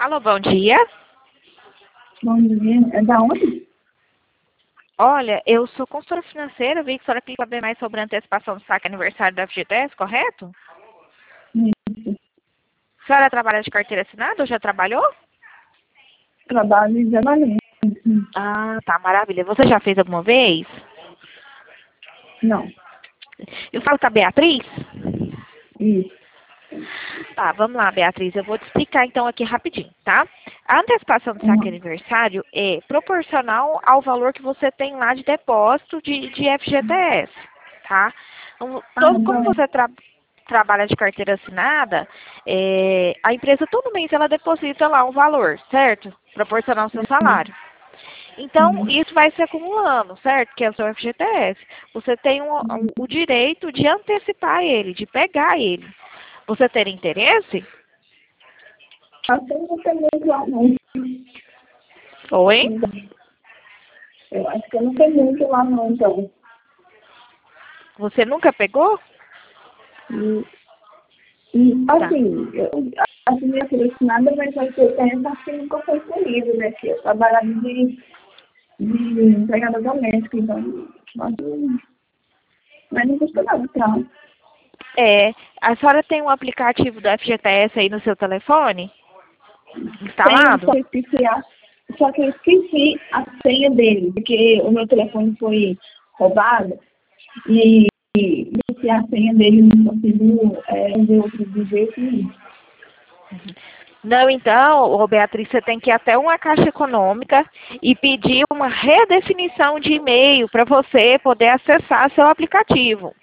Alô, bom dia. Bom dia. É da onde? Olha, eu sou consultora financeira, vi que a senhora quer saber mais sobre a antecipação do saque aniversário da FGTS, correto? Isso. A senhora trabalha de carteira assinada ou já trabalhou? Trabalho em Jabalém. Ah, tá, maravilha. Você já fez alguma vez? Não. Eu falo com a Beatriz? Isso. Tá, vamos lá, Beatriz. Eu vou te explicar então aqui rapidinho, tá? A antecipação do saque Uhum. aniversário é proporcional ao valor que você tem lá de depósito de FGTS, tá? Então, como Então, você trabalha de carteira assinada, a empresa todo mês ela deposita lá um valor, certo? Proporcional ao seu salário. Então, uhum. isso vai se acumulando, certo? Que é o seu FGTS. Você tem o direito de antecipar ele, de pegar ele. Você ter interesse? Acho que eu não tenho muito lá, não. Oi? Eu acho que eu não tenho muito lá, não, então. Você nunca pegou? Tá. Assim, eu assumi a selecionada, mas vai ter tempo, acho que nunca foi comigo, né? Que eu trabalhava de empregada doméstica, então, acho que mas não custa nada, então. A senhora tem um aplicativo do FGTS aí no seu telefone? Tenho, Instalado? só que eu esqueci a senha dele, porque o meu telefone foi roubado e esqueci a senha dele, não consigo ver outro de jeito nenhum. Não, então, ô Beatriz, você tem que ir até uma Caixa Econômica e pedir uma redefinição de e-mail para você poder acessar seu aplicativo.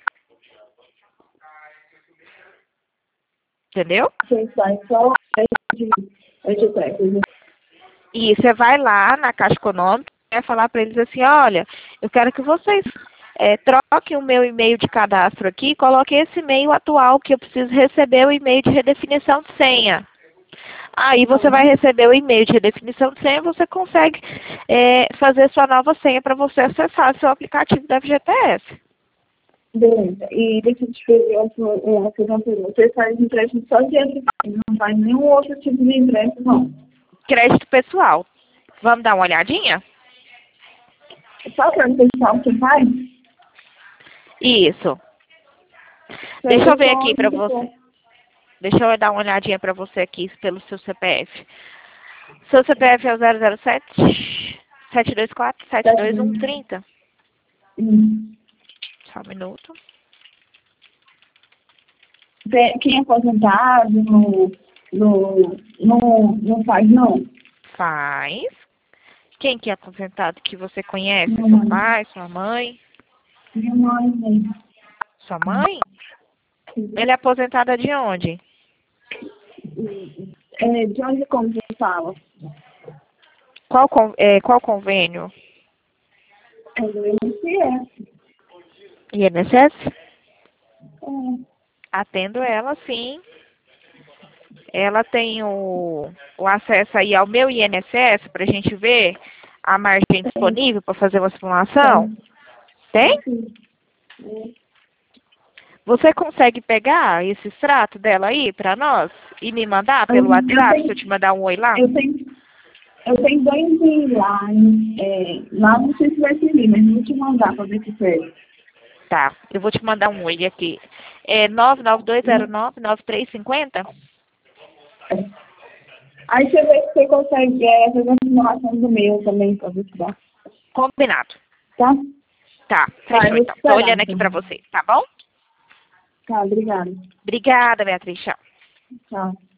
Entendeu? Você sai só de trás. E você vai lá na Caixa Econômica e vai falar para eles assim, olha, eu quero que vocês troquem o meu e-mail de cadastro aqui e coloquem esse e-mail atual que eu preciso receber o e-mail de redefinição de senha. Aí você vai receber o e-mail de redefinição de senha e você consegue fazer sua nova senha para você acessar seu aplicativo da FGTS. Beleza. E deixa eu te fazer uma pergunta. Você faz empréstimo só de FGTS, não faz nenhum outro tipo de empréstimo, não. Crédito pessoal. Vamos dar uma olhadinha? Só para o pessoal que faz? Isso. Deixa eu ver aqui para você. Deixa eu dar uma olhadinha para você aqui pelo seu CPF. Seu CPF é o 007 724 72130. Só um minuto. Quem é aposentado não faz, não. Faz. Quem que é aposentado que você conhece? Minha Seu mãe. pai, sua mãe? Minha mãe. Sua mãe? Ele é aposentada de onde? De onde como você fala? Qual convênio? É do INSS. INSS? É. Atendo ela, sim. Ela tem o acesso aí ao meu INSS para a gente ver a margem disponível para fazer uma simulação? Tem? Sim. Você consegue pegar esse extrato dela aí para nós e me mandar pelo Eu WhatsApp, se eu tenho, te mandar um oi lá? eu tenho, eu tenho dois lá. Lá não sei se vai servir, mas eu vou te mandar para ver se serve. Tá, eu vou te mandar um oi aqui. É 992099350? Aí você vê se você consegue fazer uma simulação do meu também, para ver se dá. Combinado. Tá? Tá, Tá, eu fechou vou te então. Tô esperar, olhando aqui então. para você, tá bom? Tá, obrigada. Obrigada, Beatriz. Tchau. Tchau.